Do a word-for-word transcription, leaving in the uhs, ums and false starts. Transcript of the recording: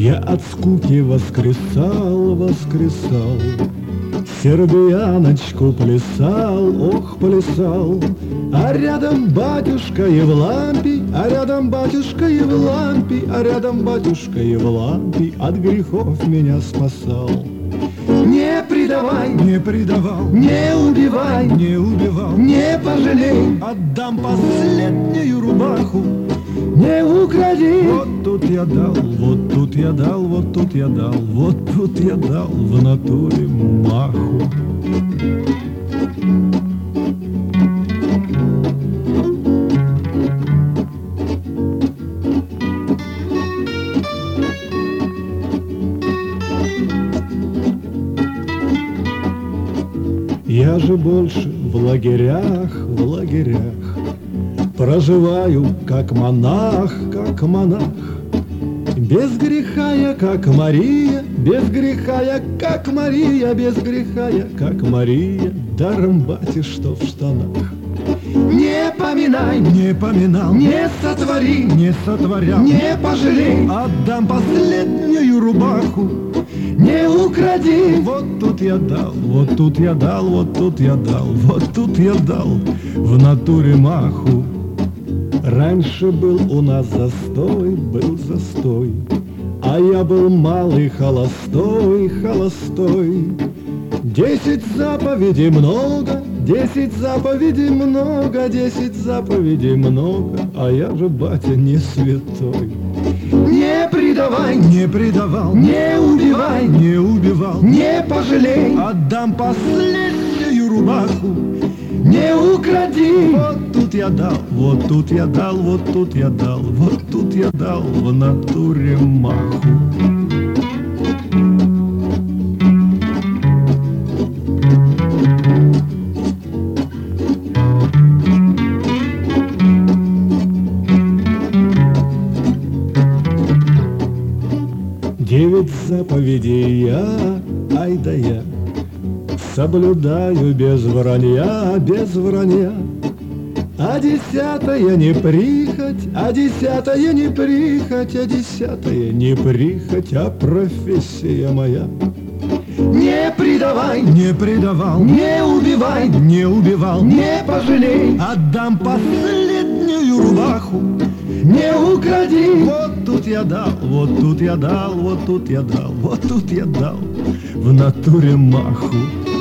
Я от скуки воскресал, воскресал, сербияночку плясал, ох, плясал. А рядом батюшка Евлампий, а рядом батюшка Евлампий, а рядом батюшка Евлампий от грехов меня спасал. Не предавай, Не предавал, не убивай, не убивал, не пожалей, отдам последнюю рубаху. не укради. Вот тут я дал, вот тут я дал, вот тут я дал, вот тут я дал в натуре маху. Я же больше в лагерях, в лагерях проживаю, как монах, как монах. Без греха я, как Мария, без греха я, как Мария, без греха я, как Мария, даром бати, что в штанах. Не поминай, Не поминал, не сотвори, не сотворял, не пожалей, отдам последнюю рубаху. не укради. Вот тут я дал, вот тут я дал, вот тут я дал, вот тут я дал в натуре маху. Раньше был у нас застой, был застой, а я был малый холостой, холостой. Десять заповедей много, десять заповедей много, десять заповедей много, а я же, батя, не святой. Не предавай, Не предавал, не убивай, не убивал, не пожалей, отдам последнюю рубаху. не укради. Вот тут я дал, вот тут я дал, вот тут я дал, вот тут я дал в натуре маху. Девять заповедей я, ай да я, соблюдаю без вранья, без вранья. А десятая не прихоть, а десятая не прихоть, а десятая не прихоть, а профессия моя. Не предавай, Не предавал, не убивай, не убивал, не пожалей, отдам последнюю рубаху. не укради. Вот тут я дал, вот тут я дал, вот тут я дал, вот тут я дал в натуре маху.